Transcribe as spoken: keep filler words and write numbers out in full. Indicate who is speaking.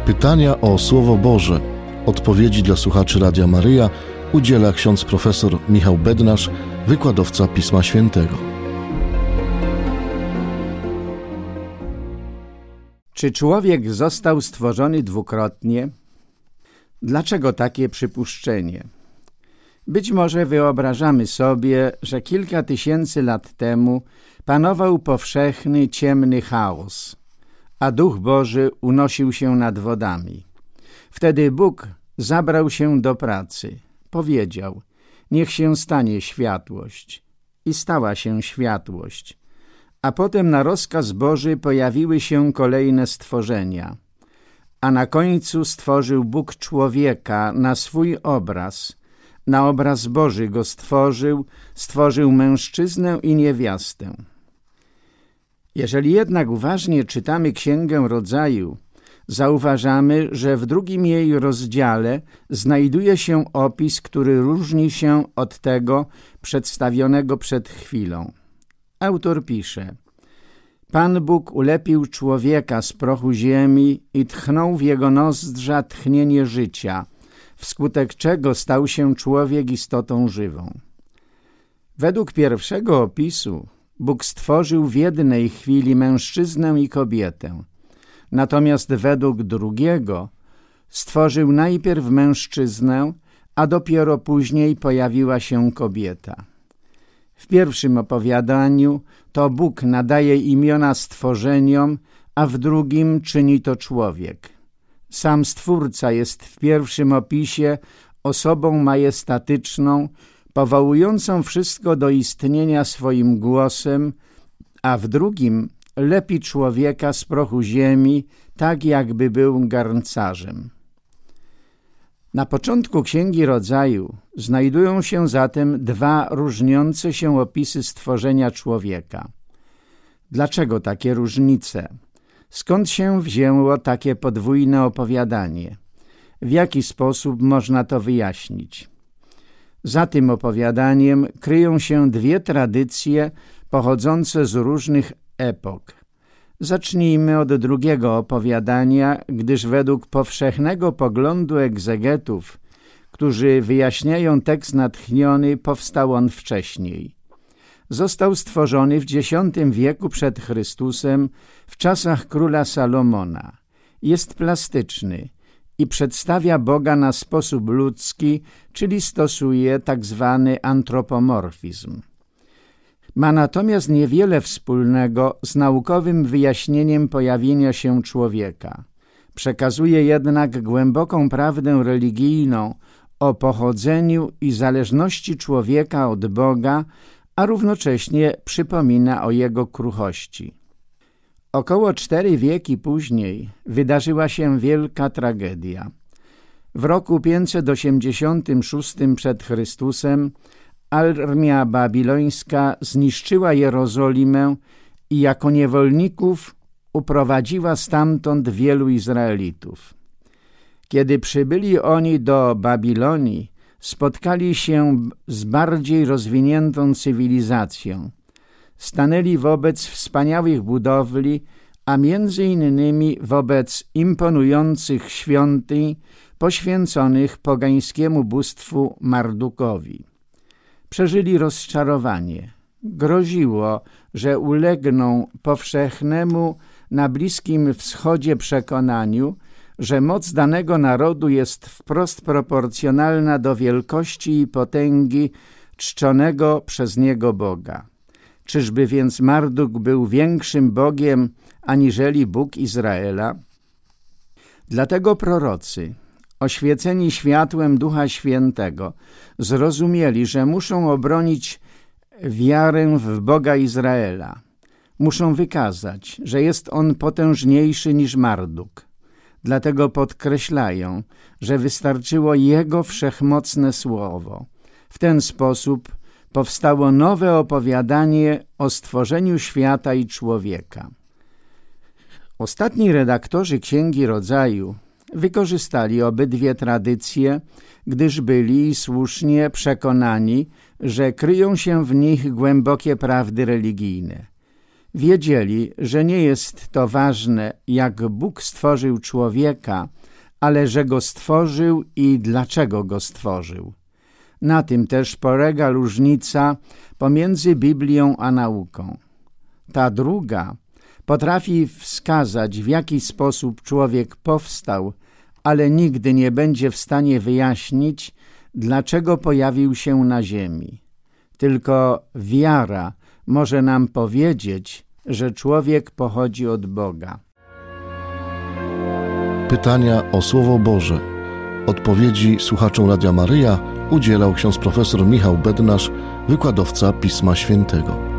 Speaker 1: Pytania o Słowo Boże. Odpowiedzi dla słuchaczy Radia Maryja udziela ksiądz profesor Michał Bednarz, wykładowca Pisma Świętego.
Speaker 2: Czy człowiek został stworzony dwukrotnie? Dlaczego takie przypuszczenie? Być może wyobrażamy sobie, że kilka tysięcy lat temu panował powszechny, ciemny chaos, a Duch Boży unosił się nad wodami. Wtedy Bóg zabrał się do pracy. Powiedział: niech się stanie światłość. I stała się światłość. A potem na rozkaz Boży pojawiły się kolejne stworzenia. A na końcu stworzył Bóg człowieka na swój obraz. Na obraz Boży go stworzył, stworzył mężczyznę i niewiastę. Jeżeli jednak uważnie czytamy Księgę Rodzaju, zauważamy, że w drugim jej rozdziale znajduje się opis, który różni się od tego przedstawionego przed chwilą. Autor pisze: Pan Bóg ulepił człowieka z prochu ziemi i tchnął w jego nozdrza tchnienie życia, wskutek czego stał się człowiek istotą żywą. Według pierwszego opisu Bóg stworzył w jednej chwili mężczyznę i kobietę. Natomiast według drugiego stworzył najpierw mężczyznę, a dopiero później pojawiła się kobieta. W pierwszym opowiadaniu to Bóg nadaje imiona stworzeniom, a w drugim czyni to człowiek. Sam Stwórca jest w pierwszym opisie osobą majestatyczną, powołującą wszystko do istnienia swoim głosem, a w drugim lepi człowieka z prochu ziemi, tak jakby był garncarzem. Na początku Księgi Rodzaju znajdują się zatem dwa różniące się opisy stworzenia człowieka. Dlaczego takie różnice? Skąd się wzięło takie podwójne opowiadanie? W jaki sposób można to wyjaśnić? Za tym opowiadaniem kryją się dwie tradycje pochodzące z różnych epok. Zacznijmy od drugiego opowiadania, gdyż według powszechnego poglądu egzegetów, którzy wyjaśniają tekst natchniony, powstał on wcześniej. Został stworzony w dziesiątym wieku przed Chrystusem, w czasach króla Salomona. Jest plastyczny i przedstawia Boga na sposób ludzki, czyli stosuje tak zwany antropomorfizm. Ma natomiast niewiele wspólnego z naukowym wyjaśnieniem pojawienia się człowieka. Przekazuje jednak głęboką prawdę religijną o pochodzeniu i zależności człowieka od Boga, a równocześnie przypomina o jego kruchości. Około cztery wieki później wydarzyła się wielka tragedia. W roku pięćset osiemdziesiątym szóstym przed Chrystusem armia babilońska zniszczyła Jerozolimę i jako niewolników uprowadziła stamtąd wielu Izraelitów. Kiedy przybyli oni do Babilonii, spotkali się z bardziej rozwiniętą cywilizacją. Stanęli wobec wspaniałych budowli, a między innymi wobec imponujących świątyń poświęconych pogańskiemu bóstwu Mardukowi. Przeżyli rozczarowanie. Groziło, że ulegną powszechnemu na Bliskim Wschodzie przekonaniu, że moc danego narodu jest wprost proporcjonalna do wielkości i potęgi czczonego przez niego Boga. Czyżby więc Marduk był większym Bogiem aniżeli Bóg Izraela? Dlatego prorocy, oświeceni światłem Ducha Świętego, zrozumieli, że muszą obronić wiarę w Boga Izraela. Muszą wykazać, że jest on potężniejszy niż Marduk. Dlatego podkreślają, że wystarczyło Jego wszechmocne słowo. W ten sposób powstało nowe opowiadanie o stworzeniu świata i człowieka. Ostatni redaktorzy Księgi Rodzaju wykorzystali obydwie tradycje, gdyż byli słusznie przekonani, że kryją się w nich głębokie prawdy religijne. Wiedzieli, że nie jest to ważne, jak Bóg stworzył człowieka, ale że go stworzył i dlaczego go stworzył. Na tym też polega różnica pomiędzy Biblią a nauką. Ta druga potrafi wskazać, w jaki sposób człowiek powstał, ale nigdy nie będzie w stanie wyjaśnić, dlaczego pojawił się na ziemi. Tylko wiara może nam powiedzieć, że człowiek pochodzi od Boga.
Speaker 1: Pytania o Słowo Boże. Odpowiedzi słuchaczom Radia Maryja udzielał ksiądz profesor Michał Bednarz, wykładowca Pisma Świętego.